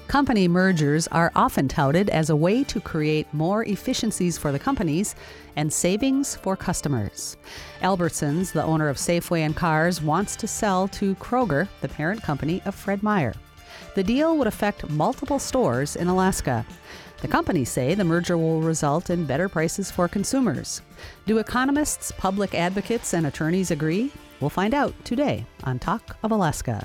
Company mergers are often touted as a way to create more efficiencies for the companies and savings for customers. Albertsons, the owner of Safeway and Cars, wants to sell to Kroger, the parent company of Fred Meyer. The deal would affect multiple stores in Alaska. The companies say the merger will result in better prices for consumers. Do economists, public advocates, and attorneys agree? We'll find out today on Talk of Alaska.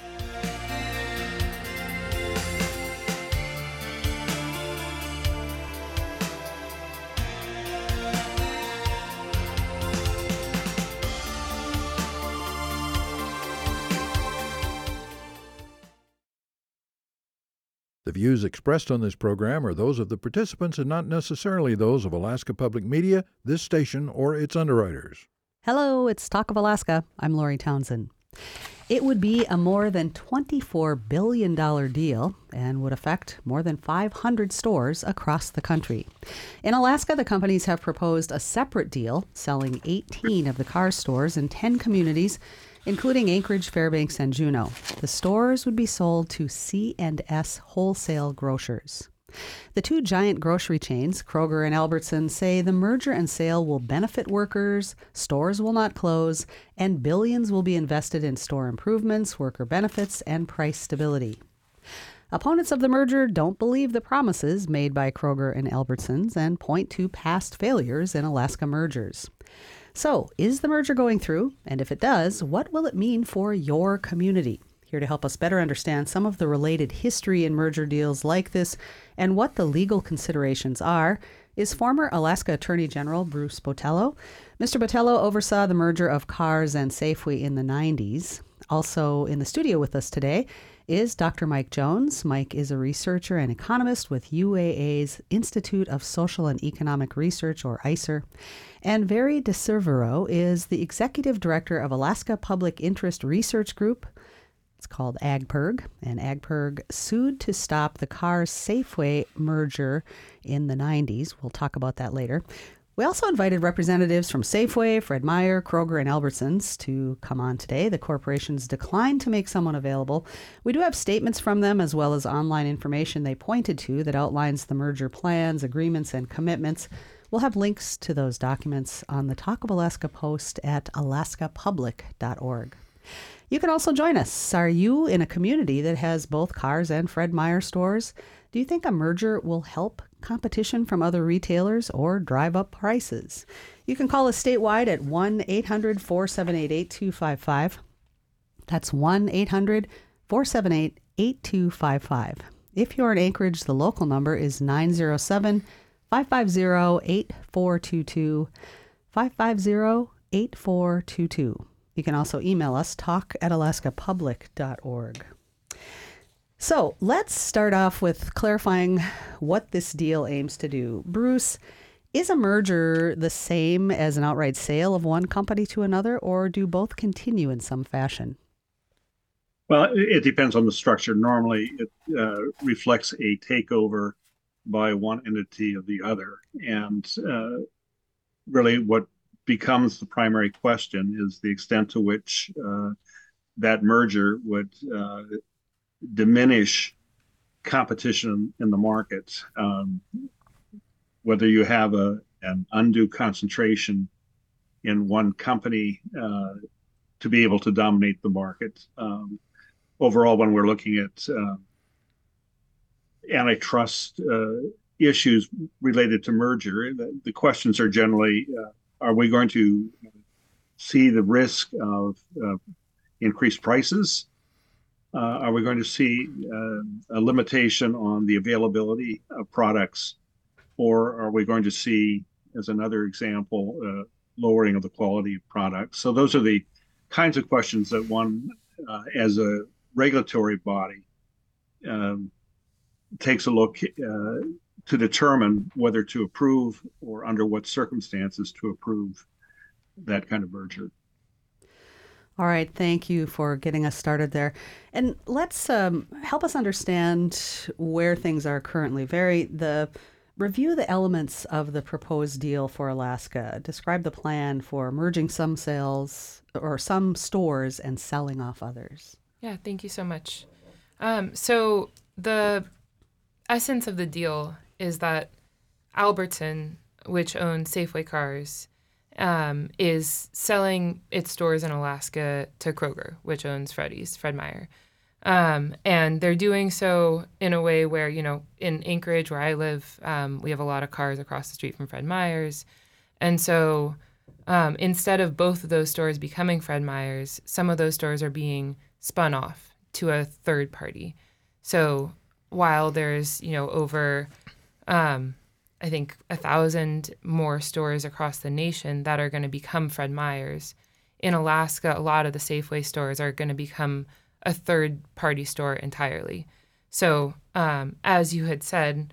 The views expressed on this program are those of the participants and not necessarily those of Alaska Public Media, this station, or its underwriters. Hello, it's Talk of Alaska. I'm Lori Townsend. It would be a more than $24 billion deal and would affect more than 500 stores across the country. In Alaska, the companies have proposed a separate deal selling 18 of the Cars stores in 10 communities, including Anchorage, Fairbanks, and Juneau. The stores would be sold to C&S Wholesale Grocers. The two giant grocery chains, Kroger and Albertsons, say the merger and sale will benefit workers, stores will not close, and billions will be invested in store improvements, worker benefits, and price stability. Opponents of the merger don't believe the promises made by Kroger and Albertsons and point to past failures in Alaska mergers. So, is the merger going through? And if it does, what will it mean for your community? Here to help us better understand some of the related history in merger deals like this and what the legal considerations are is former Alaska Attorney General Bruce Botelho. Mr. Botelho oversaw the merger of Cars and Safeway in the 90s. Also in the studio with us today is Dr. Mike Jones. Mike is a researcher and economist with UAA's Institute of Social and Economic Research, or ICER. And Veri DeCervero is the executive director of Alaska Public Interest Research Group. It's called AgPIRG, and AgPIRG sued to stop the Cars Safeway merger in the 90s. We'll talk about that later. We also invited representatives from Safeway, Fred Meyer, Kroger, and Albertsons to come on today. The corporations declined to make someone available. We do have statements from them as well as online information they pointed to that outlines the merger plans, agreements, and commitments. We'll have links to those documents on the Talk of Alaska post at alaskapublic.org. You can also join us. Are you in a community that has both Cars and Fred Meyer stores? Do you think a merger will help competition from other retailers or drive up prices? You can call us statewide at 1-800-478-8255. That's 1-800-478-8255. If you're in Anchorage, the local number is 907-550-8422, 550-8422. You can also email us, talk@alaskapublic.org. So let's start off with clarifying what this deal aims to do. Bruce, is a merger the same as an outright sale of one company to another, or do both continue in some fashion? Well, it depends on the structure. Normally, it reflects a takeover by one entity of the other. And really what becomes the primary question is the extent to which that merger would diminish competition in the market. Whether you have an undue concentration in one company to be able to dominate the market. Overall, when we're looking at antitrust issues related to merger, the questions are generally, are we going to see the risk of increased prices? Are we going to see a limitation on the availability of products? Or are we going to see, as another example, lowering of the quality of products? So those are the kinds of questions that one, as a regulatory body, takes a look to determine whether to approve or under what circumstances to approve that kind of merger. All right. Thank you for getting us started there. And let's help us understand where things are currently. Review the elements of the proposed deal for Alaska. Describe the plan for merging some sales or some stores and selling off others. Yeah, thank you so much. So the essence of the deal is that Albertson, which owns Safeway Cars, is selling its stores in Alaska to Kroger, which owns Fred Meyer. And they're doing so in a way where, in Anchorage, where I live, we have a lot of cars across the street from Fred Meyer's. And so instead of both of those stores becoming Fred Meyer's, some of those stores are being spun off to a third party. So while there's, over, I think, 1,000 more stores across the nation that are going to become Fred Meyer's, in Alaska, a lot of the Safeway stores are going to become a third-party store entirely. So as you had said,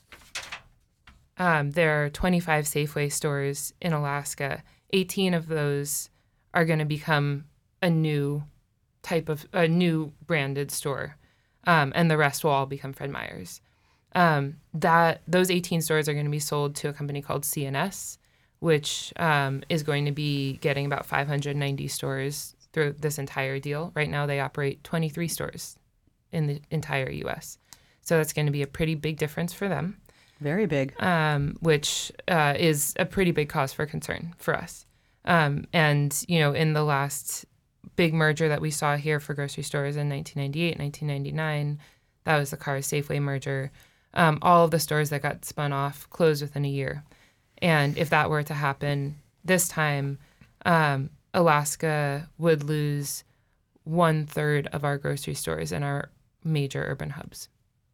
there are 25 Safeway stores in Alaska. 18 of those are going to become a new branded store, and the rest will all become Fred Meyer's. Those 18 stores are going to be sold to a company called C&S, which is going to be getting about 590 stores through this entire deal. Right now, they operate 23 stores in the entire U.S. So that's going to be a pretty big difference for them. Very big. Which is a pretty big cause for concern for us. And, in the last big merger that we saw here for grocery stores in 1998, 1999, that was the Cars Safeway merger. All of the stores that got spun off closed within a year. And if that were to happen this time, Alaska would lose 1/3 of our grocery stores in our major urban hubs.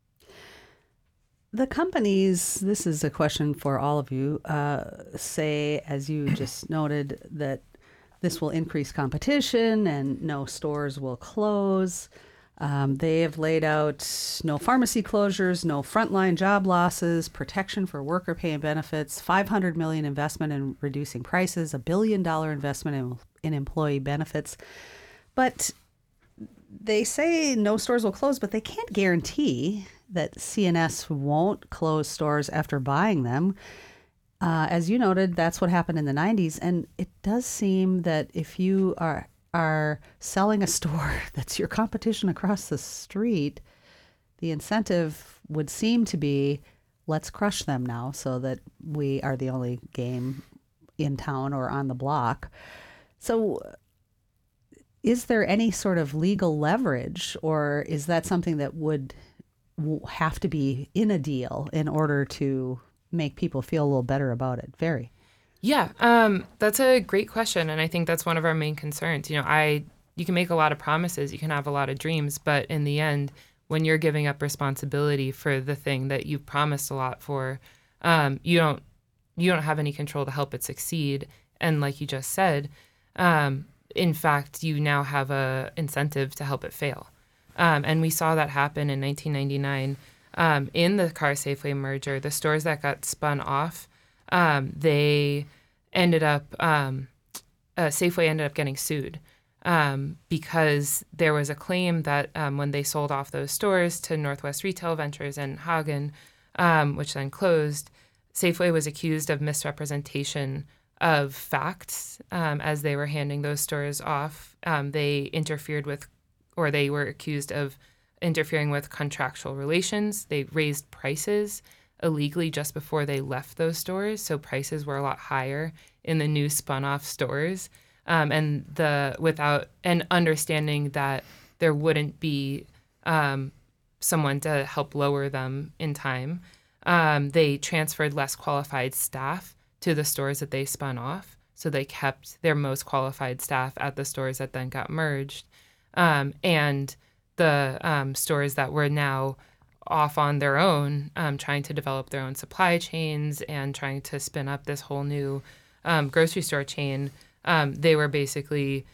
The companies, this is a question for all of you, say, as you just noted, that this will increase competition and no stores will close. They have laid out no pharmacy closures, no frontline job losses, protection for worker pay and benefits, $500 million investment in reducing prices, $1 billion investment in employee benefits. But they say no stores will close, but they can't guarantee that C&S won't close stores after buying them. As you noted, that's what happened in the 90s. And it does seem that if you are selling a store that's your competition across the street, the incentive would seem to be, let's crush them now so that we are the only game in town or on the block. So is there any sort of legal leverage, or is that something that would have to be in a deal in order to make people feel a little better about it? Very. Yeah, that's a great question, and I think that's one of our main concerns. You can make a lot of promises, you can have a lot of dreams, but in the end, when you're giving up responsibility for the thing that you've promised a lot for, you don't have any control to help it succeed. And like you just said, in fact, you now have a incentive to help it fail. And we saw that happen in 1999 in the Cars Safeway merger. The stores that got spun off, they ended up, Safeway ended up getting sued because there was a claim that when they sold off those stores to Northwest Retail Ventures and Hagen, which then closed, Safeway was accused of misrepresentation of facts as they were handing those stores off. They interfered with, or they were accused of interfering with contractual relations. They raised prices illegally just before they left those stores, so prices were a lot higher in the new spun-off stores. And without an understanding that there wouldn't be someone to help lower them in time, they transferred less qualified staff to the stores that they spun off. So they kept their most qualified staff at the stores that then got merged. And the stores that were now off on their own, trying to develop their own supply chains and trying to spin up this whole new grocery store chain, they were basically,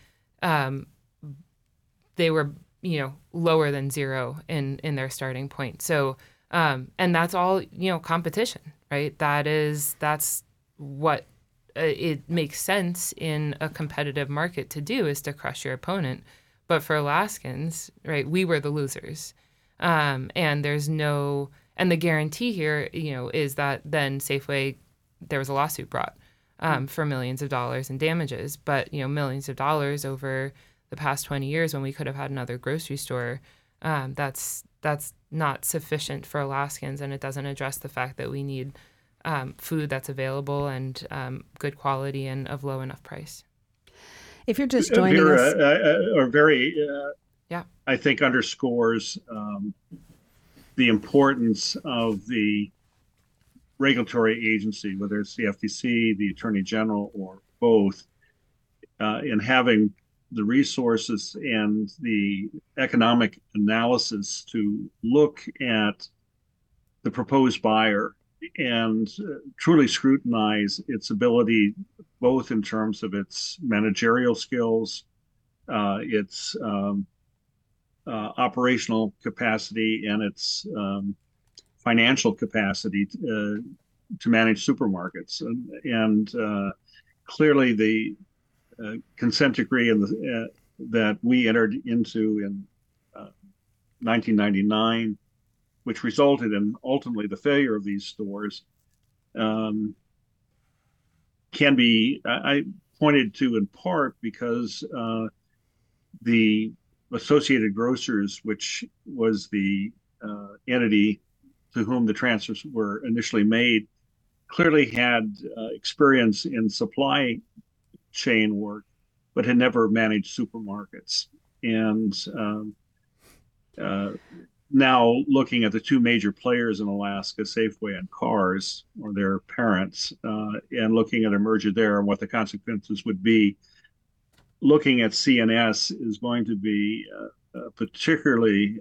lower than zero in their starting point. So, and that's all, competition, right? That's what it makes sense in a competitive market to do, is to crush your opponent. But for Alaskans, right, we were the losers. And the guarantee here, is that then Safeway, there was a lawsuit brought for millions of dollars in damages. But, millions of dollars over the past 20 years when we could have had another grocery store, that's not sufficient for Alaskans, and it doesn't address the fact that we need food that's available and good quality and of low enough price. If you're just joining Vera, us, are very, Yeah. I think, underscores the importance of the regulatory agency, whether it's the FTC, the Attorney General, or both, in having the resources and the economic analysis to look at the proposed buyer and truly scrutinize its ability, both in terms of its managerial skills, its operational capacity, and its financial capacity to manage supermarkets. And clearly, the consent decree that we entered into in 1999, which resulted in ultimately the failure of these stores, can be, I pointed to in part because the Associated Grocers, which was the entity to whom the transfers were initially made, clearly had experience in supply chain work, but had never managed supermarkets. And now looking at the two major players in Alaska, Safeway and Cars, or their parents, and looking at a merger there and what the consequences would be, looking at CNS is going to be particularly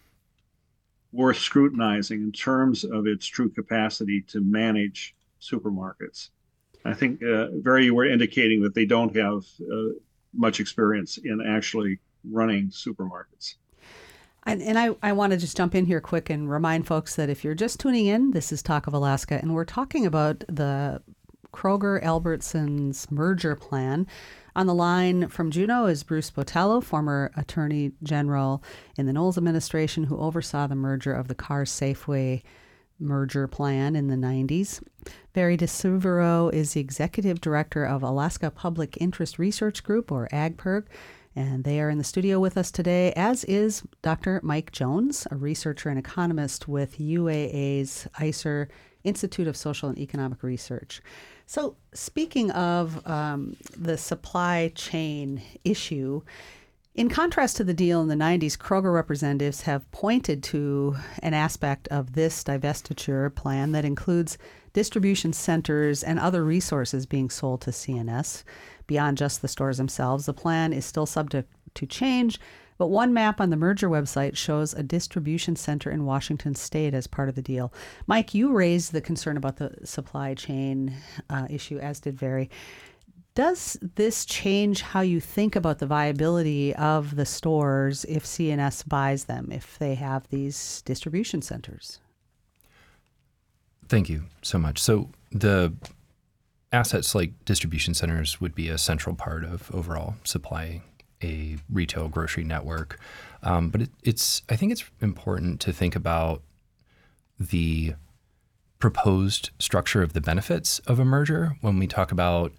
worth scrutinizing in terms of its true capacity to manage supermarkets. I think you were indicating that they don't have much experience in actually running supermarkets. And I want to just jump in here quick and remind folks that if you're just tuning in, this is Talk of Alaska, and we're talking about the Kroger-Albertsons merger plan. On the line from Juneau is Bruce Botello, former Attorney General in the Knowles administration, who oversaw the merger of the Cars-Safeway merger plan in the 90s. Barry DeSuvero is the Executive Director of Alaska Public Interest Research Group, or AgPIRG, and they are in the studio with us today, as is Dr. Mike Jones, a researcher and economist with UAA's ICER, Institute of Social and Economic Research. So speaking of the supply chain issue, in contrast to the deal in the 90s, Kroger representatives have pointed to an aspect of this divestiture plan that includes distribution centers and other resources being sold to CNS beyond just the stores themselves. The plan is still subject to change, but one map on the merger website shows a distribution center in Washington State as part of the deal. Mike, you raised the concern about the supply chain issue, as did Barry. Does this change how you think about the viability of the stores if CNS buys them, if they have these distribution centers? Thank you so much. So the assets like distribution centers would be a central part of overall supplying a retail grocery network. But I think it's important to think about the proposed structure of the benefits of a merger when we talk about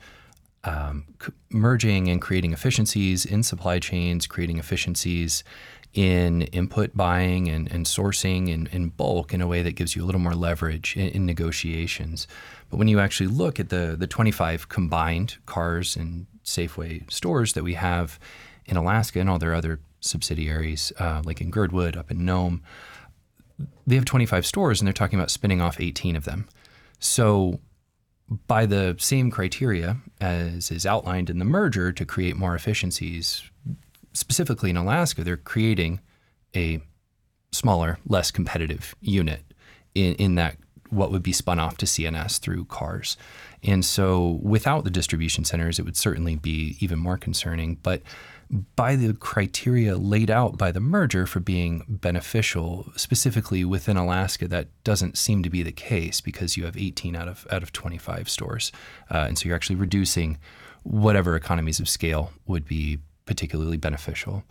merging and creating efficiencies in supply chains, creating efficiencies in input buying and sourcing in bulk in a way that gives you a little more leverage in negotiations. But when you actually look at the 25 combined Cars and Safeway stores that we have in Alaska and all their other subsidiaries, like in Girdwood, up in Nome, they have 25 stores and they're talking about spinning off 18 of them. So by the same criteria as is outlined in the merger to create more efficiencies, specifically in Alaska, they're creating a smaller, less competitive unit in that what would be spun off to CNS through Cars. And so without the distribution centers, it would certainly be even more concerning. But by the criteria laid out by the merger for being beneficial, specifically within Alaska, that doesn't seem to be the case because you have 18 out of 25 stores. And so you're actually reducing whatever economies of scale would be particularly beneficial.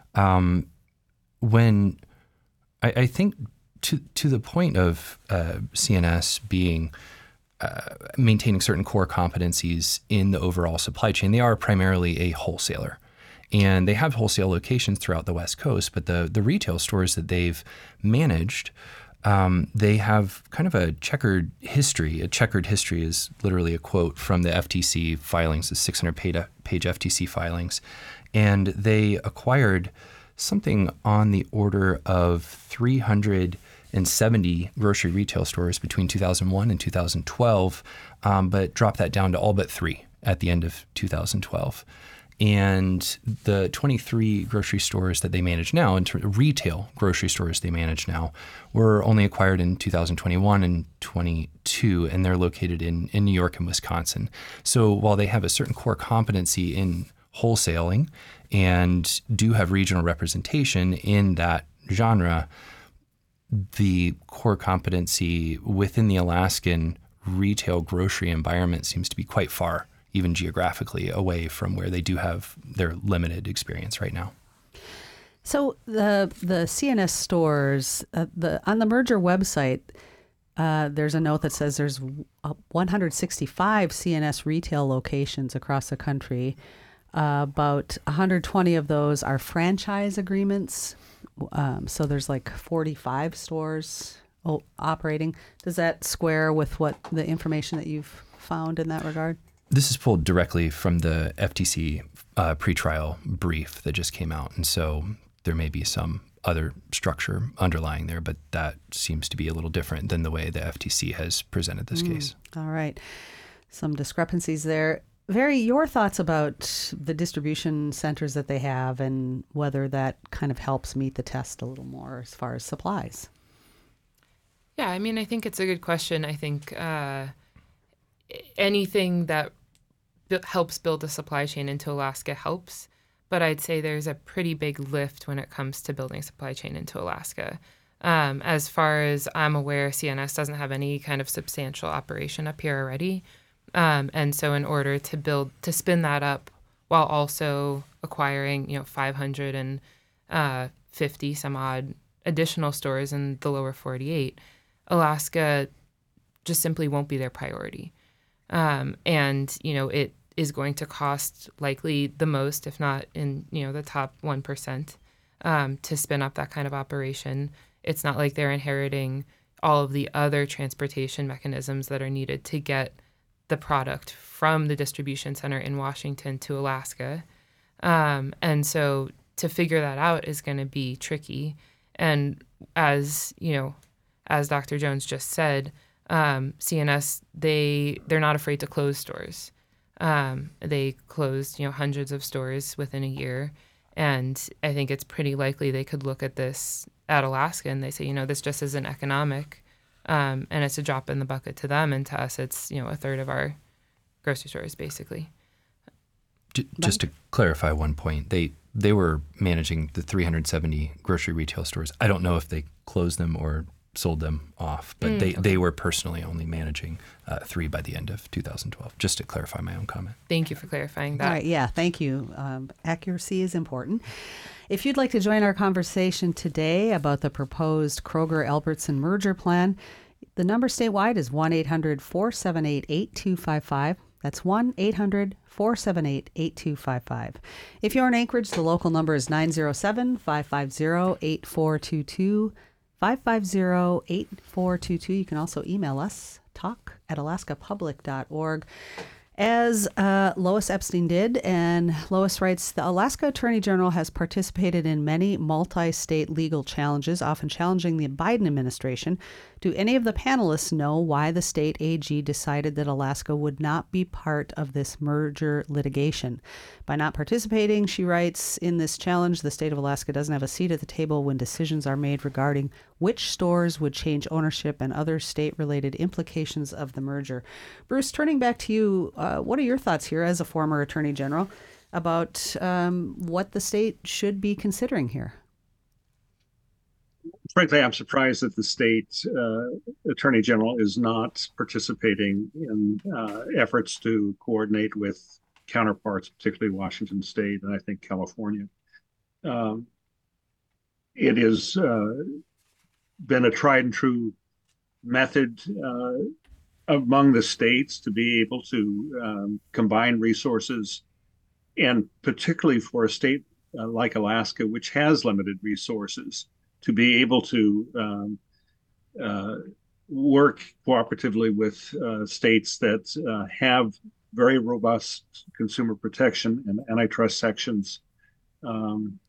When I think to the point of CNS being maintaining certain core competencies in the overall supply chain, they are primarily a wholesaler. And they have wholesale locations throughout the West Coast, but the retail stores that they've managed, they have kind of a checkered history. A checkered history is literally a quote from the FTC filings, the 600-page FTC filings. And they acquired something on the order of 370 grocery retail stores between 2001 and 2012, but dropped that down to all but 3 at the end of 2012. And the 23 grocery stores that they manage now, retail grocery stores they manage now, were only acquired in 2021 and 22, and they're located in New York and Wisconsin. So while they have a certain core competency in wholesaling and do have regional representation in that genre, the core competency within the Alaskan retail grocery environment seems to be quite far, even geographically, away from where they do have their limited experience right now. So the CNS stores, on the merger website, there's a note that says there's 165 CNS retail locations across the country. About 120 of those are franchise agreements. So there's like 45 stores operating. Does that square with what the information that you've found in that regard? This is pulled directly from the FTC pretrial brief that just came out. And so there may be some other structure underlying there, but that seems to be a little different than the way the FTC has presented this case. All right. Some discrepancies there. Very, your thoughts about the distribution centers that they have and whether that kind of helps meet the test a little more as far as supplies. Yeah, I mean, I think it's a good question. I think anything that helps build a supply chain into Alaska helps, but I'd say there's a pretty big lift when it comes to building a supply chain into Alaska. As far as I'm aware, CNS doesn't have any kind of substantial operation up here already. And so in order to spin that up while also acquiring, 550 some odd additional stores in the lower 48, Alaska just simply won't be their priority. It is going to cost likely the most, if not in, the top 1%, to spin up that kind of operation. It's not like they're inheriting all of the other transportation mechanisms that are needed to get the product from the distribution center in Washington to Alaska. And so to figure that out is going to be tricky. And as Dr. Jones just said, CNS, they're not afraid to close stores. They closed, hundreds of stores within a year. And I think it's pretty likely they could look at this at Alaska and they say, this just isn't economic. And it's a drop in the bucket to them. And to us, it's, a third of our grocery stores, basically. Just to clarify one point, they were managing the 370 grocery retail stores. I don't know if they closed them or sold them off, but they were personally only managing 3 by the end of 2012, just to clarify my own comment. Thank you for clarifying that. All right, yeah, thank you. Accuracy is important. If you'd like to join our conversation today about the proposed Kroger-Albertson merger plan, the number statewide is 1-800-478-8255. That's 1-800-478-8255. If you're in Anchorage, the local number is 907-550-8422. 550-8422. You can also email us, talk@alaskapublic.org. As Lois Epstein did, and Lois writes, the Alaska Attorney General has participated in many multi-state legal challenges, often challenging the Biden administration. Do any of the panelists know why the state AG decided that Alaska would not be part of this merger litigation? By not participating, she writes, in this challenge, the state of Alaska doesn't have a seat at the table when decisions are made regarding which stores would change ownership and other state-related implications of the merger. Bruce, turning back to you, what are your thoughts here as a former Attorney General about what the state should be considering here? Frankly, I'm surprised that the state Attorney General is not participating in efforts to coordinate with counterparts, particularly Washington State and I think California. It has been a tried and true method among the states to be able to combine resources and particularly for a state like Alaska, which has limited resources, to be able to uh, work cooperatively with states that have very robust consumer protection and antitrust sections um,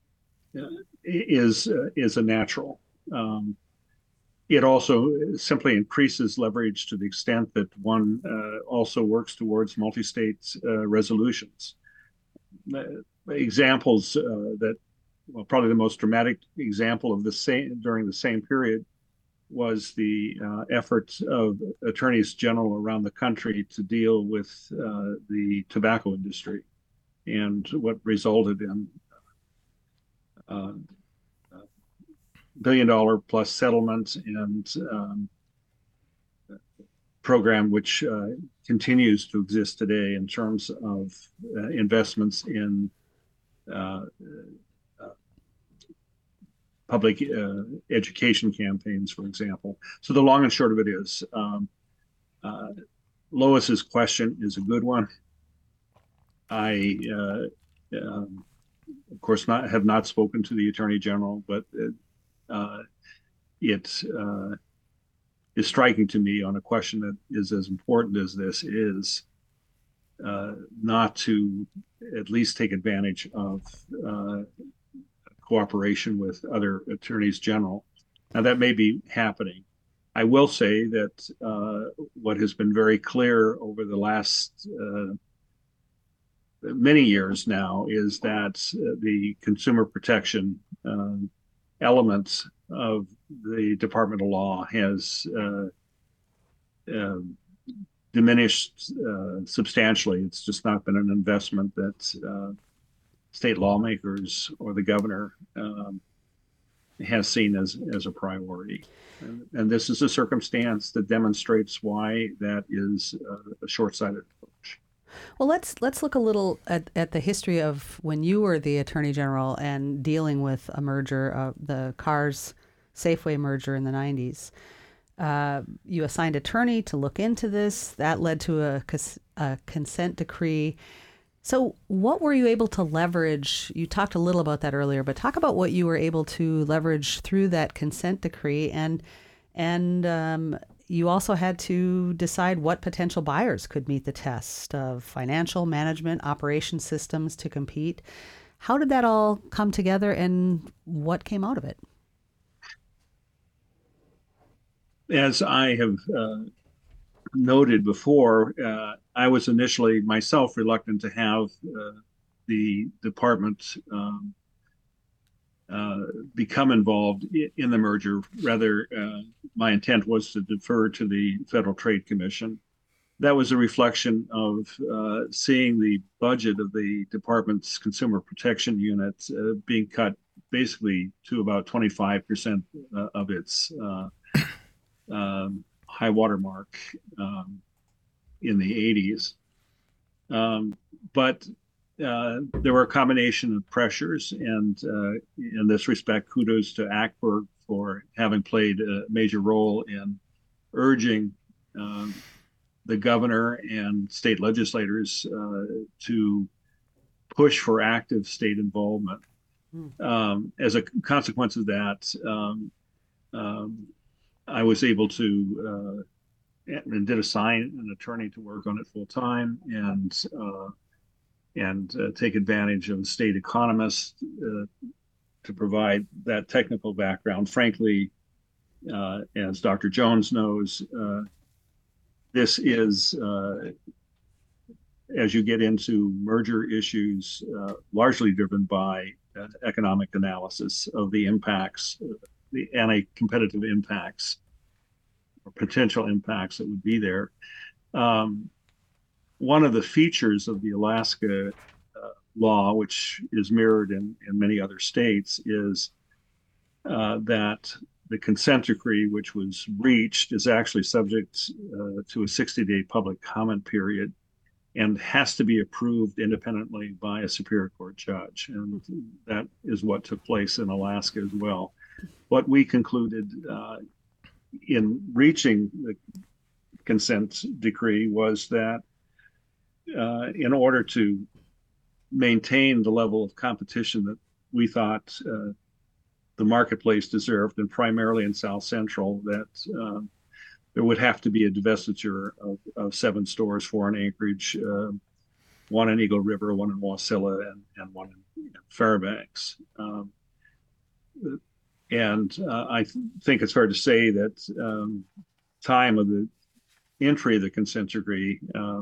is a natural. It also simply increases leverage to the extent that one also works towards multi-state resolutions. Examples that, well, probably the most dramatic example of the same during the same period was the efforts of attorneys general around the country to deal with the tobacco industry, and what resulted in uh, $1 billion plus settlement and program which continues to exist today in terms of investments in uh, public education campaigns, for example. So the long and short of it is, Lois's question is a good one. I, of course, have not spoken to the Attorney General, but it is striking to me on a question that is as important as this is not to at least take advantage of cooperation with other attorneys general. Now, that may be happening. I will say that what has been very clear over the last many years now is that the consumer protection elements of the Department of Law has diminished substantially. It's just not been an investment that state lawmakers or the governor has seen as a priority. And this is a circumstance that demonstrates why that is a short-sighted approach. Well, let's look a little at the history of when you were the Attorney General and dealing with a merger, the Cars Safeway merger in the 90s. You assigned attorney to look into this. That led to a consent decree. So what were you able to leverage? You talked a little about that earlier, but talk about what you were able to leverage through that consent decree. And you also had to decide what potential buyers could meet the test of financial management, operation systems to compete. How did that all come together, and what came out of it? As I have noted before, I was initially myself reluctant to have the department become involved in the merger. Rather, my intent was to defer to the Federal Trade Commission. That was a reflection of seeing the budget of the department's consumer protection unit being cut basically to about 25% of its high water mark in the 80s. But there were a combination of pressures, and in this respect, kudos to ACBRG for having played a major role in urging the governor and state legislators to push for active state involvement. As a consequence of that, I was able to and did assign an attorney to work on it full time, and take advantage of state economists to provide that technical background. Frankly, as Dr. Jones knows, this is, as you get into merger issues, largely driven by economic analysis of the impacts, the anti-competitive impacts or potential impacts that would be there. One of the features of the Alaska law, which is mirrored in many other states, is that the consent decree, which was reached, is actually subject to a 60-day public comment period and has to be approved independently by a Superior Court judge. And that is what took place in Alaska as well. What we concluded in reaching the consent decree was that in order to maintain the level of competition that we thought the marketplace deserved, and primarily in South Central, that there would have to be a divestiture of 7 stores, 4 in Anchorage, 1 in Eagle River, 1 in Wasilla, and 1 in Fairbanks. I think it's fair to say that time of the entry of the consent decree,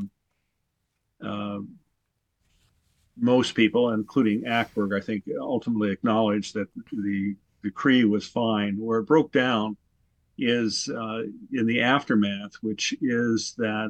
most people, including Ackberg, I think, ultimately acknowledged that the decree was fine. Where it broke down is in the aftermath, which is that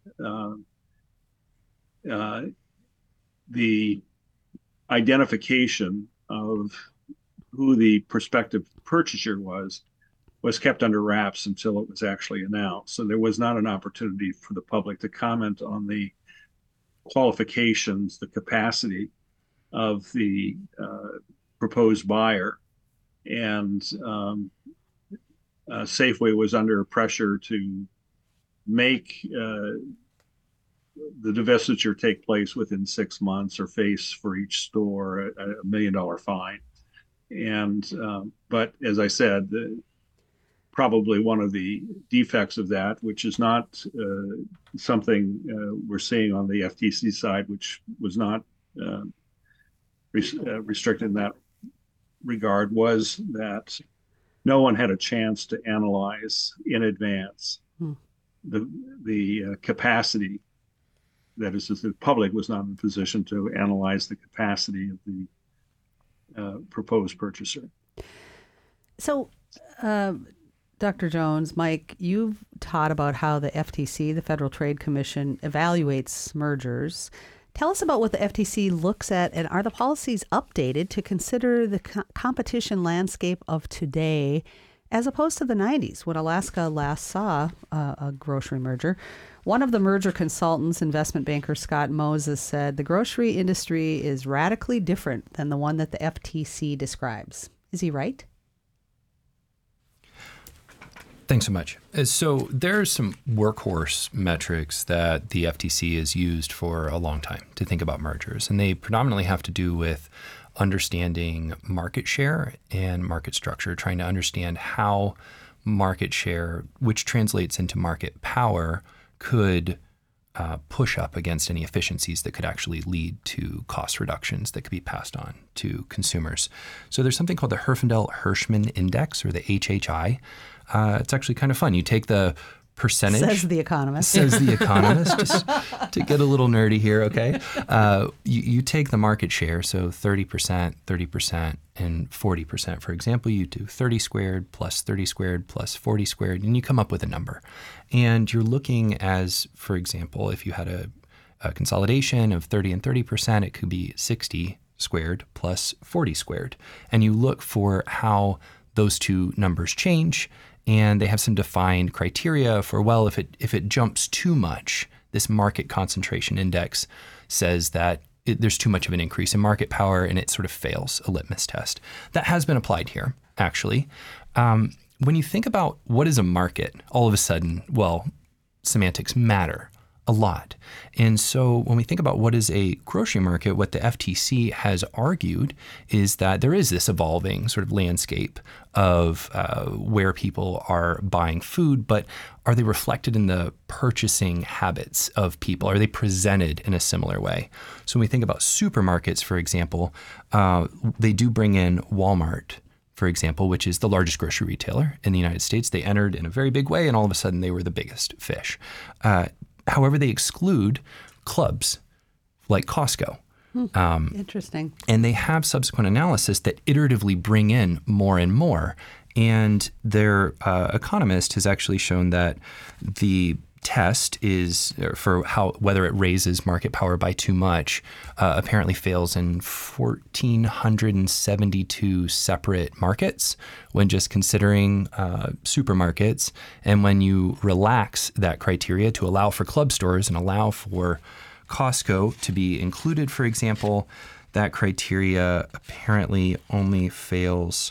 the identification of who the prospective purchaser was kept under wraps until it was actually announced. So there was not an opportunity for the public to comment on the qualifications, the capacity of the proposed buyer. And Safeway was under pressure to make the divestiture take place within 6 months, or face for each store a $1 million fine. And but as I said, probably one of the defects of that, which is not something we're seeing on the FTC side, which was not restricted in that regard, was that no one had a chance to analyze in advance the capacity. That is, the public was not in a position to analyze the capacity of the proposed purchaser. So, Dr. Jones, Mike, you've taught about how the FTC, the Federal Trade Commission, evaluates mergers. Tell us about what the FTC looks at, and are the policies updated to consider the competition landscape of today as opposed to the 90s, when Alaska last saw a grocery merger? One of the merger consultants, investment banker Scott Moses, said the grocery industry is radically different than the one that the FTC describes. Is he right? Thanks so much. So there's some workhorse metrics that the FTC has used for a long time to think about mergers, and they predominantly have to do with understanding market share and market structure, trying to understand how market share, which translates into market power, could push up against any efficiencies that could actually lead to cost reductions that could be passed on to consumers. So there's something called the Herfindahl-Hirschman Index, or the HHI. It's actually kind of fun. You take the percentage. Says the economist. Says the economist, just to get a little nerdy here, okay? You take the market share, so 30%, 30%, and 40%. For example, you do 30 squared plus 30 squared plus 40 squared, and you come up with a number. And you're looking as, for example, if you had a consolidation of 30 and 30%, it could be 60 squared plus 40 squared. And you look for how those two numbers change, and they have some defined criteria for, well, if it jumps too much, this market concentration index says that there's too much of an increase in market power, and it sort of fails a litmus test. That has been applied here, actually. When you think about what is a market, all of a sudden, well, semantics matter a lot. And so when we think about what is a grocery market, what the FTC has argued is that there is this evolving sort of landscape of where people are buying food, but are they reflected in the purchasing habits of people? Are they presented in a similar way? So when we think about supermarkets, for example, they do bring in Walmart, for example, which is the largest grocery retailer in the United States. They entered in a very big way, and all of a sudden they were the biggest fish. However, they exclude clubs like Costco. Interesting. And they have subsequent analysis that iteratively bring in more and more. And their economist has actually shown that the test is for whether it raises market power by too much, apparently fails in 1,472 separate markets when just considering supermarkets. And when you relax that criteria to allow for club stores and allow for Costco to be included, for example, that criteria apparently only fails.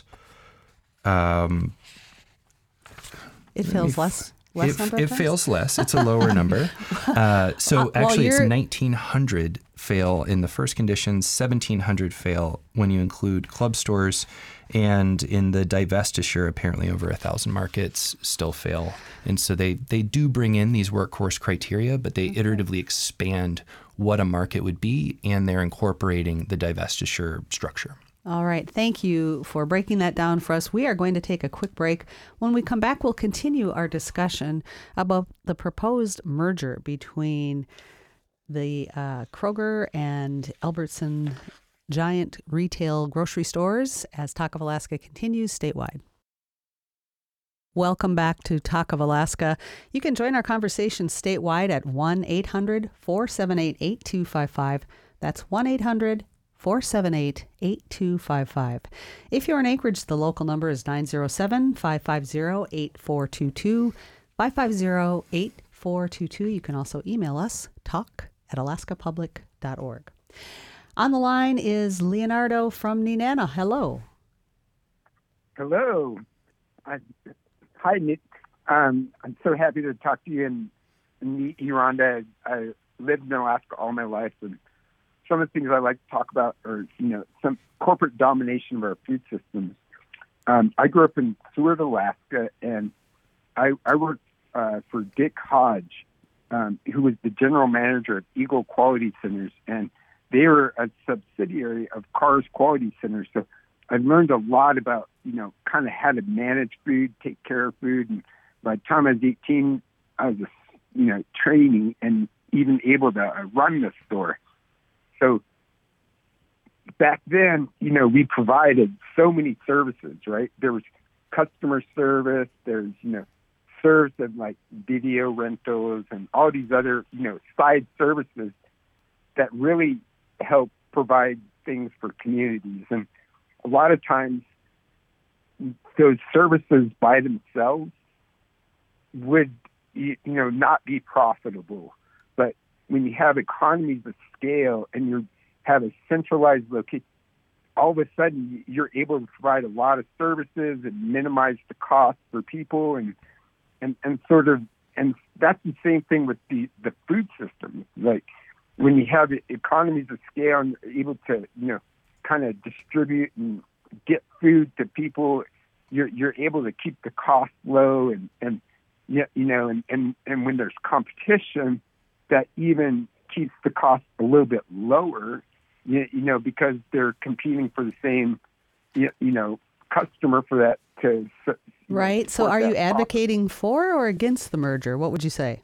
It fails less. It fails less. It's a lower number. So actually, it's 1,900 fail in the first conditions, 1,700 fail when you include club stores, and in the divestiture, apparently over 1,000 markets still fail. And so they do bring in these workhorse criteria, but they iteratively expand what a market would be, and they're incorporating the divestiture structure. All right. Thank you for breaking that down for us. We are going to take a quick break. When we come back, we'll continue our discussion about the proposed merger between the Kroger and Albertson giant retail grocery stores as Talk of Alaska continues statewide. Welcome back to Talk of Alaska. You can join our conversation statewide at 1-800-478-8255. That's 1-800-478-8255. If you're in Anchorage, the local number is 907-550-8422, 550-8422. You can also email us, talk@alaskapublic.org. On the line is Leonardo from Nenana. Hello. Hello. Hi, Nick. I'm so happy to talk to you and meet you, Rhonda. I lived in Alaska all my life, and some of the things I like to talk about are, some corporate domination of our food systems. I grew up in Seward, Alaska, and I worked for Dick Hodge, who was the general manager of Eagle Quality Centers, and they were a subsidiary of Carr's Quality Centers. So I learned a lot about, kind of how to manage food, take care of food. And by the time I was 18, I was, training and even able to run the store. So back then, we provided so many services, right? There was customer service, there's, service of like video rentals and all these other, side services that really help provide things for communities. And a lot of times those services by themselves would, not be profitable. But when you have economies of scale and you have a centralized location, all of a sudden you're able to provide a lot of services and minimize the cost for people and that's the same thing with the food system. Like when you have economies of scale and you're able to, kind of distribute and get food to people, you're able to keep the cost low and when there's competition, that even keeps the cost a little bit lower, because they're competing for the same, customer for that to. Right. So are you advocating for or against the merger? What would you say?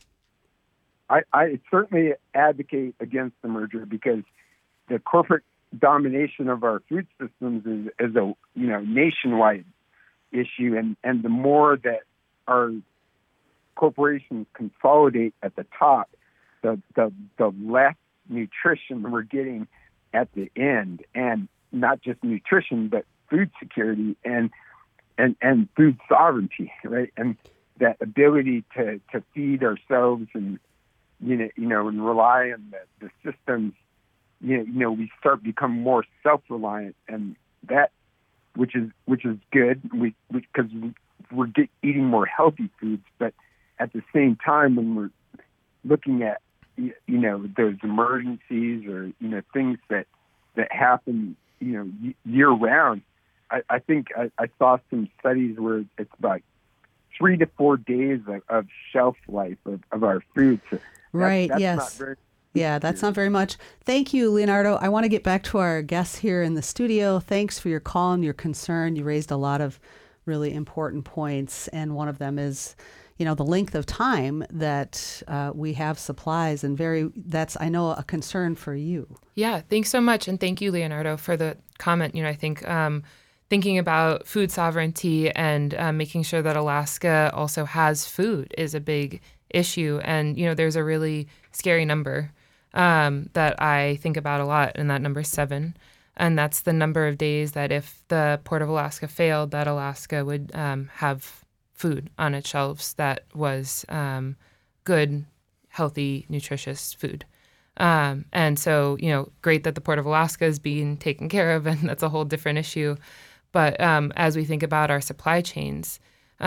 I certainly advocate against the merger because the corporate domination of our food systems is a nationwide issue, and the more that our corporations consolidate at the top, the less nutrition we're getting at the end, and not just nutrition, but food security and food sovereignty, right? And that ability to feed ourselves and and rely on the systems. We start becoming more self-reliant, and that, which is good. Because we're eating more healthy foods, but at the same time, when we're looking at those emergencies or things that happen year round, I think I saw some studies where it's about 3 to 4 days of shelf life of our food. So right. that's yes. Not very that's not very much. Thank you, Leonardo. I want to get back to our guests here in the studio. Thanks for your call and your concern. You raised a lot of really important points, and one of them is, the length of time that we have supplies, and that's, I know, a concern for you. Yeah, thanks so much. And thank you, Leonardo, for the comment. I think thinking about food sovereignty and making sure that Alaska also has food is a big issue. And, there's a really scary number that I think about a lot, and that number is 7. And that's the number of days that if the Port of Alaska failed, that Alaska would have food on its shelves that was good, healthy, nutritious food. And so, great that the Port of Alaska is being taken care of, and that's a whole different issue. But as we think about our supply chains,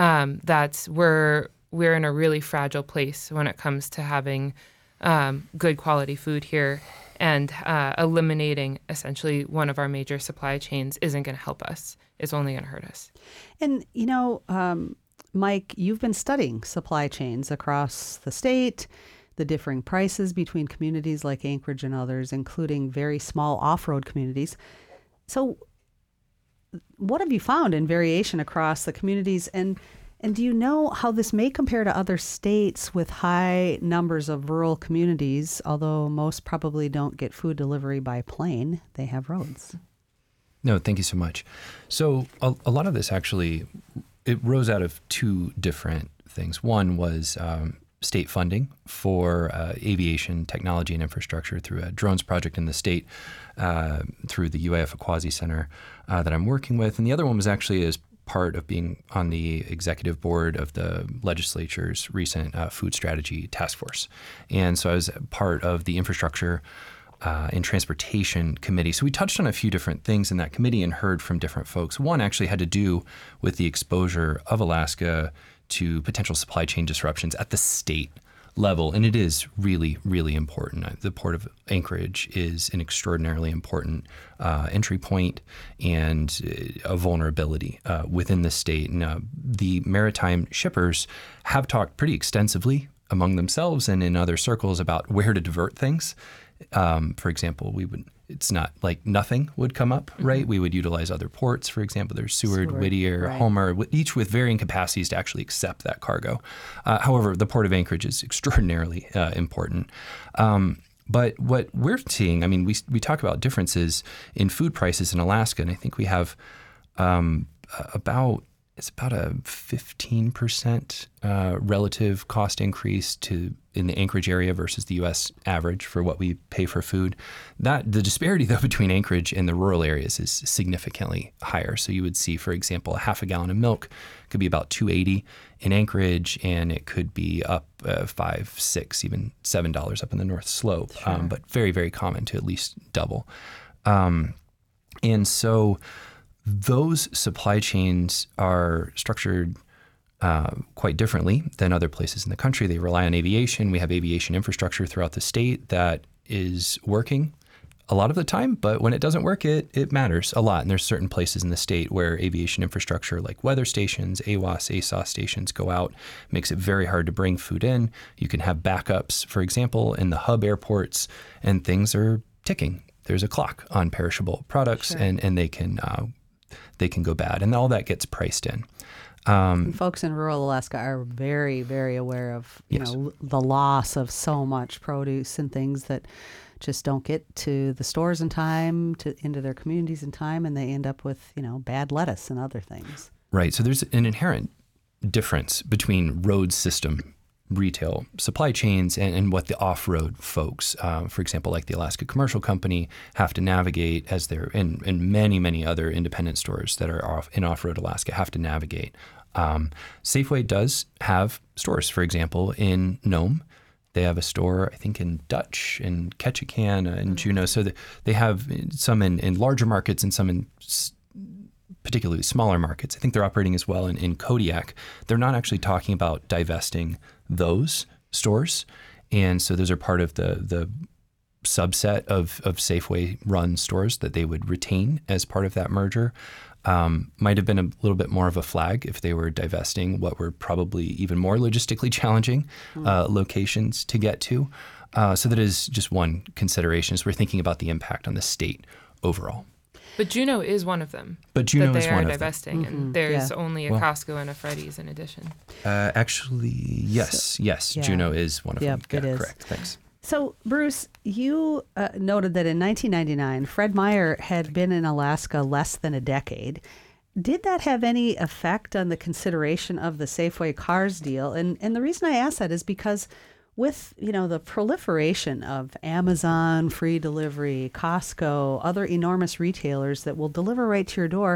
we're in a really fragile place when it comes to having good quality food here And eliminating essentially one of our major supply chains isn't going to help us. It's only going to hurt us. And, Mike, you've been studying supply chains across the state, the differing prices between communities like Anchorage and others, including very small off-road communities. So what have you found in variation across the communities? And do you know how this may compare to other states with high numbers of rural communities, although most probably don't get food delivery by plane? They have roads. No, thank you so much. So a lot of this actually, it rose out of two different things. One was state funding for aviation technology and infrastructure through a drones project in the state through the UAF Aquasi Center that I'm working with. And the other one was actually as part of being on the executive board of the legislature's recent food strategy task force. And so I was part of the infrastructure and transportation committee. So we touched on a few different things in that committee and heard from different folks. One actually had to do with the exposure of Alaska to potential supply chain disruptions at the state level. And it is really, really important. The Port of Anchorage is an extraordinarily important entry point and a vulnerability within the state. And the maritime shippers have talked pretty extensively among themselves and in other circles about where to divert things. For example, it's not like nothing would come up, right? We would utilize other ports. For example, there's Seward, Whittier, right. Homer, each with varying capacities to actually accept that cargo. However, the Port of Anchorage is extraordinarily important. But what we're seeing, I mean, we talk about differences in food prices in Alaska, and I think we have about a 15% relative cost increase in the Anchorage area versus the U.S. average for what we pay for food. The disparity, though, between Anchorage and the rural areas is significantly higher. So you would see, for example, a half a gallon of milk could be about $2.80 in Anchorage, and it could be up $5, $6, even $7 up in the North Slope, sure. But very, very common to at least double. And so those supply chains are structured quite differently than other places in the country. They rely on aviation. We have aviation infrastructure throughout the state that is working a lot of the time, but when it doesn't work, it matters a lot. And there's certain places in the state where aviation infrastructure like weather stations, AWOS, ASOS stations go out, makes it very hard to bring food in. You can have backups, for example, in the hub airports, and things are ticking. There's a clock on perishable products, sure. and they can go bad, and all that gets priced in. Folks in rural Alaska are very, very aware of yes. The loss of so much produce and things that just don't get to the stores in time, into their communities in time, and they end up with bad lettuce and other things. Right. So there's an inherent difference between road system retail supply chains and what the off-road folks, for example, like the Alaska Commercial Company, have to navigate as they're in many, many other independent stores that are in off-road Alaska have to navigate. Safeway does have stores, for example, in Nome. They have a store, I think, in Dutch and Ketchikan and Juneau. So they have some in larger markets and some in particularly smaller markets. I think they're operating as well in Kodiak. They're not actually talking about divesting those stores. And so those are part of the subset of Safeway run stores that they would retain as part of that merger. Might have been a little bit more of a flag if they were divesting what were probably even more logistically challenging locations to get to. So that is just one consideration as we're thinking about the impact on the state overall. But Juneau is one of them. But Juneau that is one of them. They are divesting, and there's only a Costco and a Freddy's in addition. Actually, yes. Yeah. Juneau is one of them. It is. Correct. Thanks. So, Bruce, you noted that in 1999, Fred Meyer had been in Alaska less than a decade. Did that have any effect on the consideration of the Safeway Cars deal? And the reason I ask that is because with, the proliferation of Amazon, free delivery, Costco, other enormous retailers that will deliver right to your door,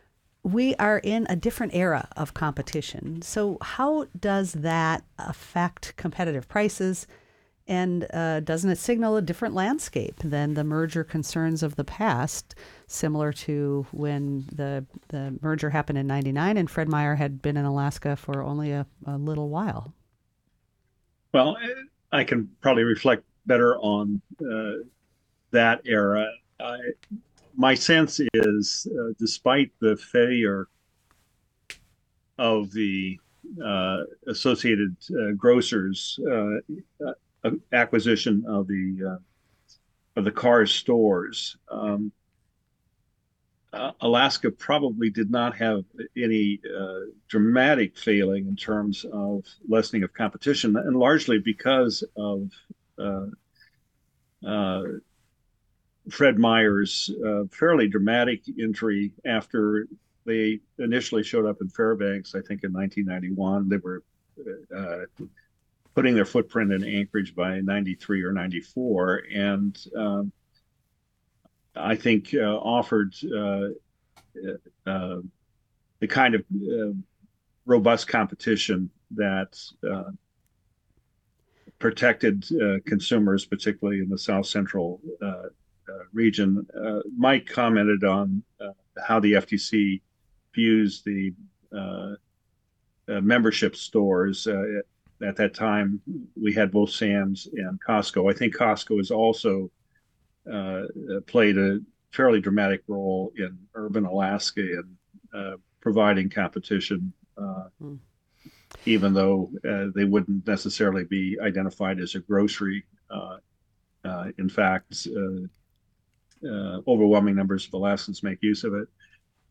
we are in a different era of competition. So how does that affect competitive prices? And doesn't it signal a different landscape than the merger concerns of the past, similar to when the merger happened in 99 and Fred Meyer had been in Alaska for only a little while? Well, I can probably reflect better on that era. My sense is, despite the failure of the Associated Grocers acquisition of the Carr's stores, Alaska probably did not have any dramatic failing in terms of lessening of competition, and largely because of Fred Meyer's fairly dramatic entry after they initially showed up in Fairbanks, I think in 1991. They were putting their footprint in Anchorage by 93 or 94, and I think offered the kind of robust competition that protected consumers, particularly in the South Central region. Mike commented on how the FTC views the membership stores. At that time, we had both Sam's and Costco. I think Costco has also played a fairly dramatic role in urban Alaska in providing competition, even though they wouldn't necessarily be identified as a grocery. In fact, overwhelming numbers of Alaskans make use of it.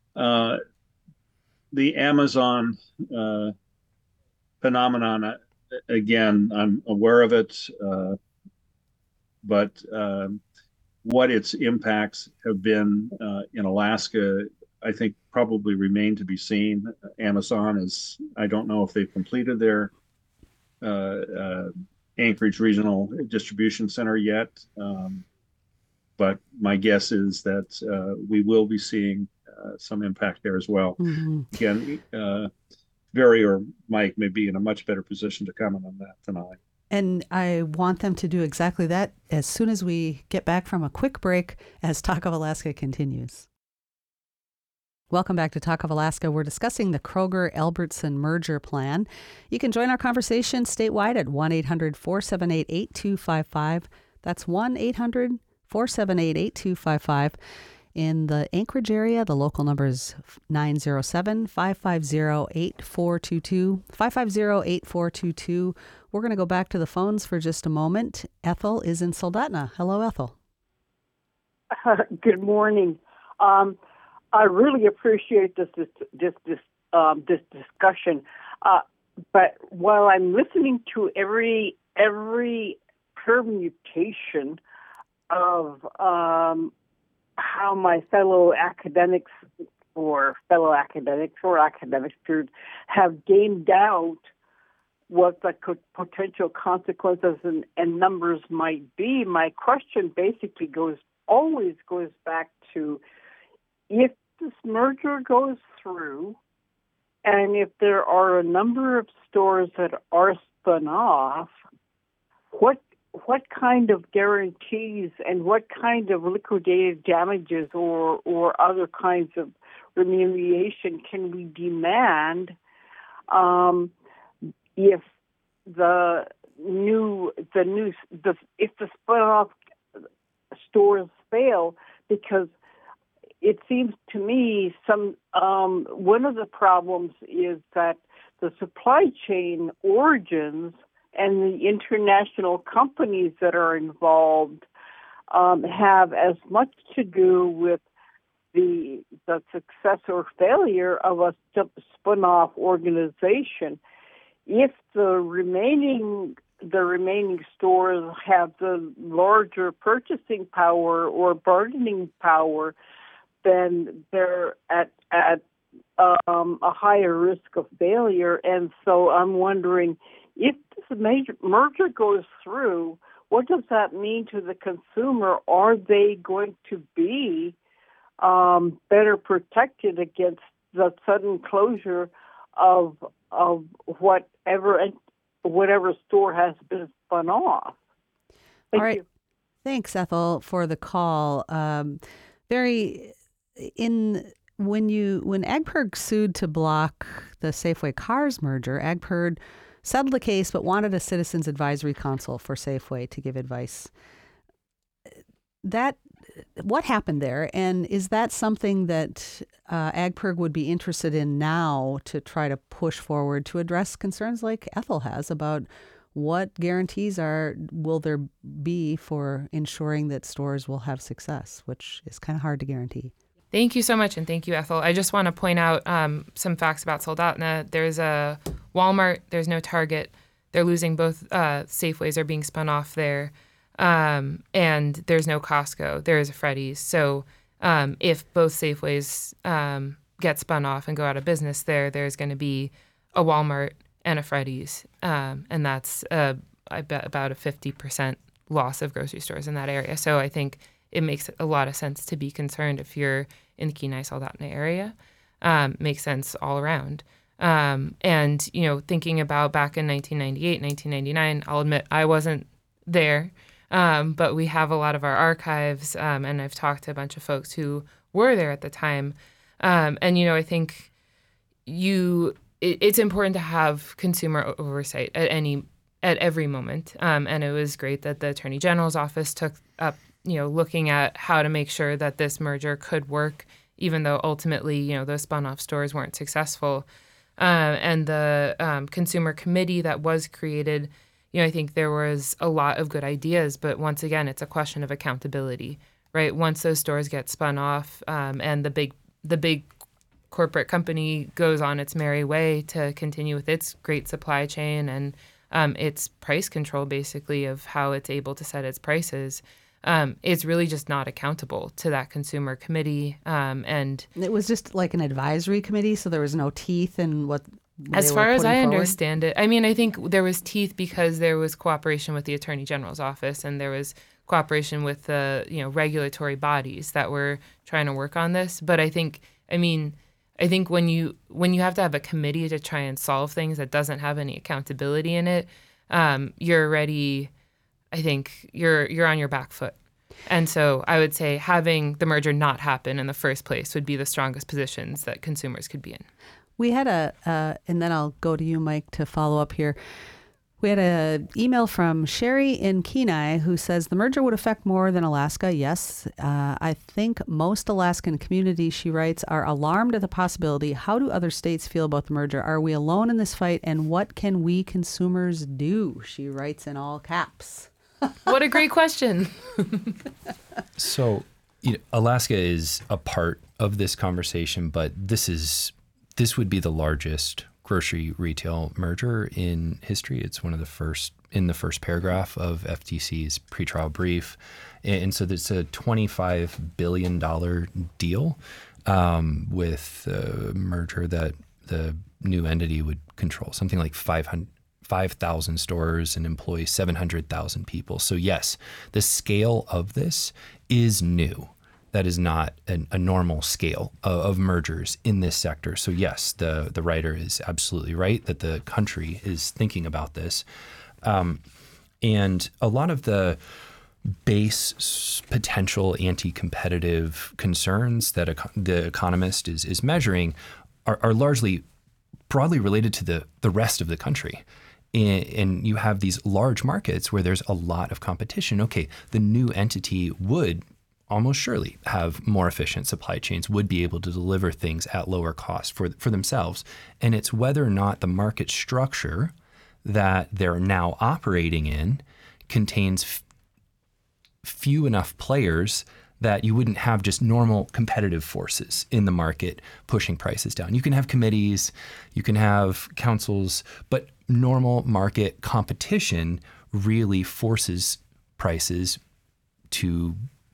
The Amazon phenomenon, again, I'm aware of it, but what its impacts have been in Alaska, I think probably remain to be seen. Amazon is, I don't know if they've completed their Anchorage Regional Distribution Center yet, but my guess is that we will be seeing some impact there as well. Mm-hmm. Again, Barry or Mike may be in a much better position to comment on that than I. And I want them to do exactly that as soon as we get back from a quick break as Talk of Alaska continues. Welcome back to Talk of Alaska. We're discussing the Kroger-Albertson merger plan. You can join our conversation statewide at 1-800-478-8255. That's 1-800-478-8255. In the Anchorage area, the local number is 907-550-8422, 550-8422. We're going to go back to the phones for just a moment. Ethel is in Soldotna. Hello, Ethel. Good morning. I really appreciate this discussion. But while I'm listening to every permutation of how my fellow academics have gamed out what the potential consequences and numbers might be, my question basically always goes back to, if this merger goes through, and if there are a number of stores that are spun off, what kind of guarantees and what kind of liquidated damages or other kinds of remediation can we demand if the spun off stores fail? Because it seems to me one of the problems is that the supply chain origins and the international companies that are involved have as much to do with the success or failure of a spun-off organization. If the remaining stores have the larger purchasing power or bargaining power, then they're at a higher risk of failure. And so I'm wondering, if this major merger goes through, what does that mean to the consumer? Are they going to be better protected against the sudden closure of whatever store has been spun off? Thank you. Thanks, Ethel, for the call. When AgPIRG sued to block the Safeway Carr's merger, AgPIRG settled the case but wanted a citizens advisory council for Safeway to give advice. what happened there? And is that something that AgPerg would be interested in now to try to push forward to address concerns like Ethel has about what guarantees will there be for ensuring that stores will have success, which is kind of hard to guarantee? Thank you so much, and thank you, Ethel. I just want to point out some facts about Soldotna. There's a Walmart, there's no Target. They're losing both. Safeways are being spun off there. And there's no Costco. There is a Freddy's. So if both Safeways get spun off and go out of business there's going to be a Walmart and a Freddy's. And that's, I bet, about a 50% loss of grocery stores in that area. So I think it makes a lot of sense to be concerned if you're in the Kenai Soldotna area. Makes sense all around. And, thinking about back in 1998, 1999, I'll admit I wasn't there. But we have a lot of our archives, and I've talked to a bunch of folks who were there at the time. And, I think it's important to have consumer oversight at every moment. And it was great that the Attorney General's office took up, looking at how to make sure that this merger could work, even though ultimately, those spun off stores weren't successful. And the consumer committee that was created, I think there was a lot of good ideas, but once again, it's a question of accountability, right? Once those stores get spun off, and the big corporate company goes on its merry way to continue with its great supply chain and its price control, basically, of how it's able to set its prices, it's really just not accountable to that consumer committee. And it was just like an advisory committee, so there was no teeth in what. As far as I understand it, I think there was teeth because there was cooperation with the Attorney General's office and there was cooperation with the regulatory bodies that were trying to work on this. But I think when you have to have a committee to try and solve things that doesn't have any accountability in it, you're already, I think you're on your back foot. And so I would say having the merger not happen in the first place would be the strongest positions that consumers could be in. We had and then I'll go to you, Mike, to follow up here. We had an email from Sherry in Kenai who says the merger would affect more than Alaska. Yes, I think most Alaskan communities, she writes, are alarmed at the possibility. How do other states feel about the merger? Are we alone in this fight? And what can we consumers do? She writes in all caps. What a great question. So, Alaska is a part of this conversation, but this would be the largest grocery retail merger in history. It's one of the first in the first paragraph of FTC's pretrial brief. And so it's a $25 billion deal with a merger that the new entity would control, something like 5,000 stores and employ 700,000 people. So yes, the scale of this is new. That is not a normal scale of mergers in this sector. So yes, the writer is absolutely right that the country is thinking about this. And a lot of the base potential anti-competitive concerns that The Economist is measuring are largely broadly related to the rest of the country. And you have these large markets where there's a lot of competition. Okay, the new entity would almost surely have more efficient supply chains, would be able to deliver things at lower cost for themselves. And it's whether or not the market structure that they're now operating in contains few enough players that you wouldn't have just normal competitive forces in the market pushing prices down. You can have committees, you can have councils, but normal market competition really forces prices to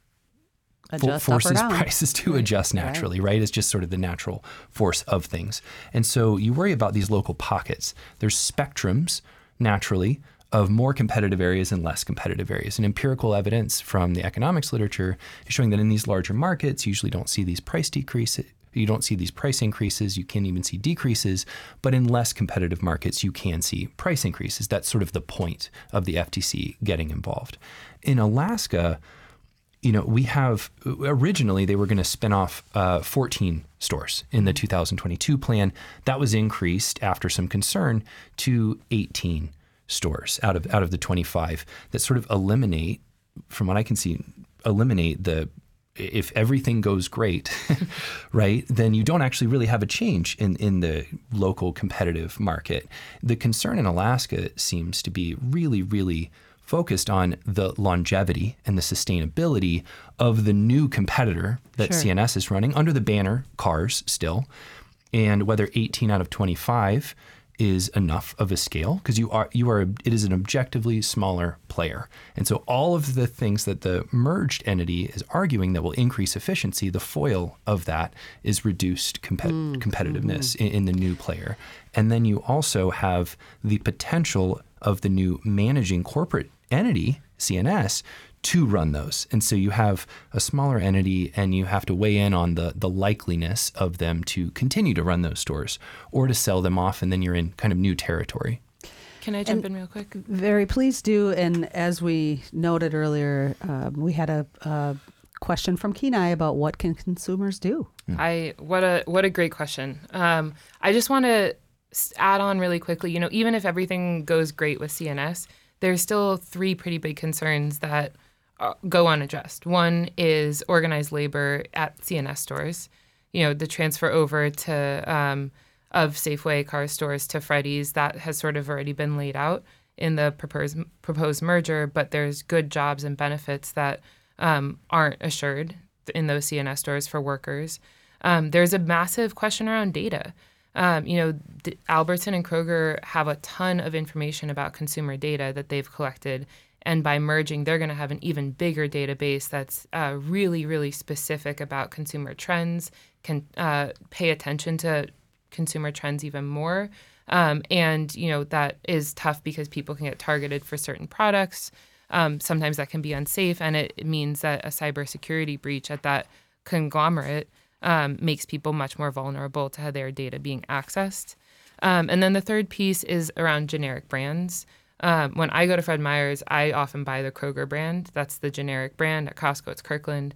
adjust naturally, right? It's just sort of the natural force of things. And so you worry about these local pockets. There's spectrums, naturally, of more competitive areas and less competitive areas. And empirical evidence from the economics literature is showing that in these larger markets, you usually don't see these price decreases. You don't see these price increases. You can't even see decreases. But in less competitive markets, you can see price increases. That's sort of the point of the FTC getting involved. In Alaska, we have originally they were going to spin off 14 stores in the 2022 plan. That was increased after some concern to 18 stores out of the 25 that sort of eliminate, from what I can see, eliminate if everything goes great, right, then you don't actually really have a change in the local competitive market. The concern in Alaska seems to be really, really focused on the longevity and the sustainability of the new competitor that CNS is running under the banner Cars still, and whether 18 out of 25 is enough of a scale, because it is an objectively smaller player. And so all of the things that the merged entity is arguing that will increase efficiency, the foil of that is reduced competitiveness in the new player. And then you also have the potential of the new managing corporate entity, CNS, to run those. And so you have a smaller entity and you have to weigh in on the likeliness of them to continue to run those stores or to sell them off, and then you're in kind of new territory. Can I jump in real quick? Very please do. And as we noted earlier, we had a question from Kenai about what can consumers do? What a great question. I just want to add on really quickly, even if everything goes great with CNS, there's still 3 pretty big concerns that go unaddressed. One is organized labor at CNS stores. The transfer over to of Safeway car stores to Freddy's, that has sort of already been laid out in the proposed merger, but there's good jobs and benefits that aren't assured in those CNS stores for workers. There's a massive question around data. Albertson and Kroger have a ton of information about consumer data that they've collected. And by merging, they're going to have an even bigger database that's really, really specific about consumer trends, can pay attention to consumer trends even more. And, that is tough because people can get targeted for certain products. Sometimes that can be unsafe, and it means that a cybersecurity breach at that conglomerate makes people much more vulnerable to their data being accessed. And then the third piece is around generic brands. When I go to Fred Meyer's, I often buy the Kroger brand. That's the generic brand. At Costco, it's Kirkland.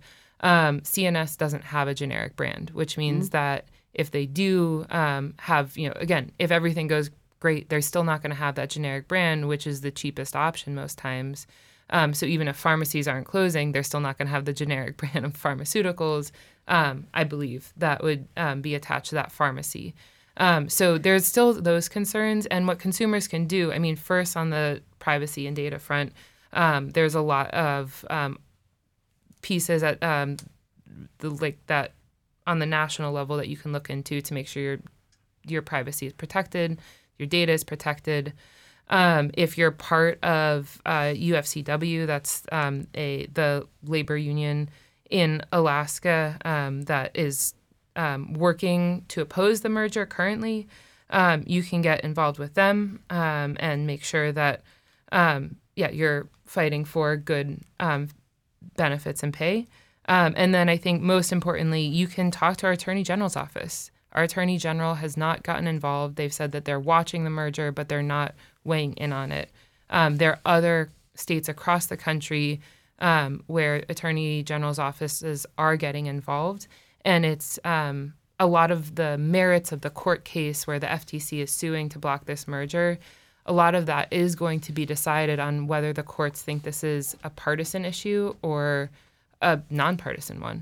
CNS doesn't have a generic brand, which means that if they do have, again, if everything goes great, they're still not going to have that generic brand, which is the cheapest option most times. So even if pharmacies aren't closing, they're still not going to have the generic brand of pharmaceuticals, I believe, that would be attached to that pharmacy. So there's still those concerns, and what consumers can do. First on the privacy and data front, there's a lot of pieces at that on the national level that you can look into to make sure your privacy is protected, your data is protected. If you're part of UFCW, that's the labor union in Alaska that is working to oppose the merger currently, you can get involved with them and make sure that you're fighting for good benefits and pay. And then I think most importantly, you can talk to our Attorney General's office. Our Attorney General has not gotten involved. They've said that they're watching the merger, but they're not weighing in on it. There are other states across the country where Attorney General's offices are getting involved. And it's a lot of the merits of the court case where the FTC is suing to block this merger. A lot of that is going to be decided on whether the courts think this is a partisan issue or a nonpartisan one.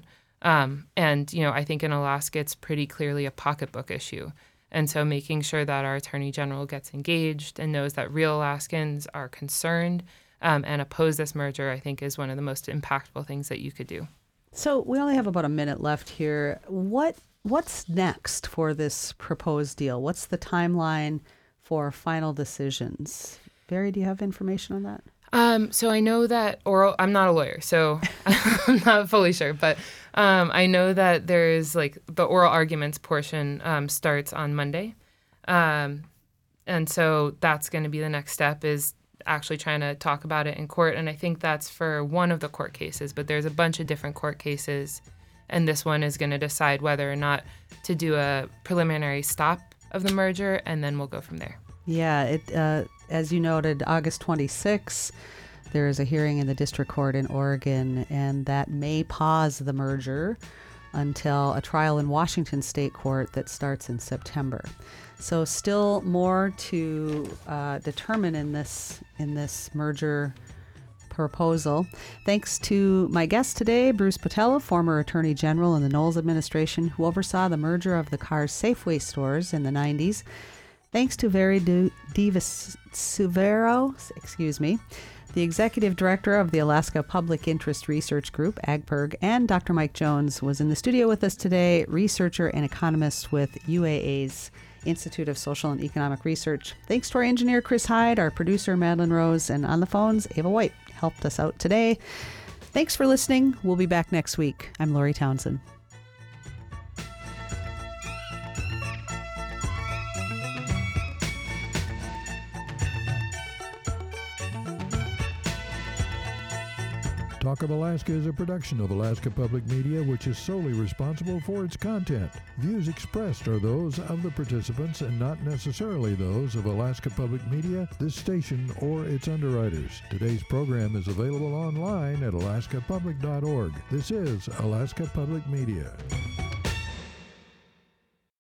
I think in Alaska, it's pretty clearly a pocketbook issue. And so making sure that our Attorney General gets engaged and knows that real Alaskans are concerned and oppose this merger, I think is one of the most impactful things that you could do. So we only have about a minute left here. What's next for this proposed deal? What's the timeline for final decisions? Barry, do you have information on that? So I know that I'm not a lawyer, so I'm not fully sure, but I know that there's the oral arguments portion starts on Monday. And so that's going to be the next step, is actually trying to talk about it in court. And I think that's for one of the court cases, but there's a bunch of different court cases. And this one is going to decide whether or not to do a preliminary stop of the merger, and then we'll go from there. Yeah, as you noted, August 26th, there is a hearing in the district court in Oregon, and that may pause the merger until a trial in Washington State Court that starts in September. So still more to determine in this merger proposal. Thanks to my guest today, Bruce Patella, former Attorney General in the Knowles administration, who oversaw the merger of the Carr's Safeway stores in the 90s. Thanks to Veri DiVasuvero, the Executive Director of the Alaska Public Interest Research Group, AgPIRG, and Dr. Mike Jones was in the studio with us today, researcher and economist with UAA's Institute of Social and Economic Research. Thanks to our engineer, Chris Hyde, our producer, Madeline Rose, and on the phones, Ava White helped us out today. Thanks for listening. We'll be back next week. I'm Lori Townsend. Talk of Alaska is a production of Alaska Public Media, which is solely responsible for its content. Views expressed are those of the participants and not necessarily those of Alaska Public Media, this station, or its underwriters. Today's program is available online at alaskapublic.org. This is Alaska Public Media.